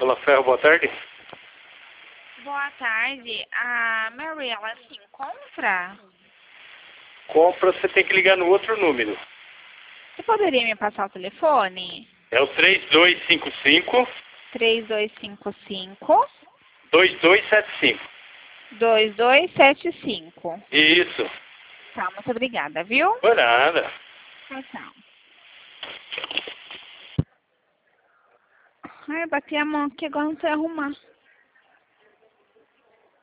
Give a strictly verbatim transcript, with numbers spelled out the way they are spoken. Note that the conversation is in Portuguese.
Olá, Ferro, boa tarde. Boa tarde. A Mary, ela se encontra? Compra, você tem que ligar no outro número. Você poderia me passar o telefone? É o três dois cinco cinco, três dois cinco cinco, dois dois sete cinco. dois dois sete cinco. Isso. Tá, muito obrigada, viu? Por nada. Tchau, tchau. Ai, eu bati a mão aqui, agora não sei arrumar.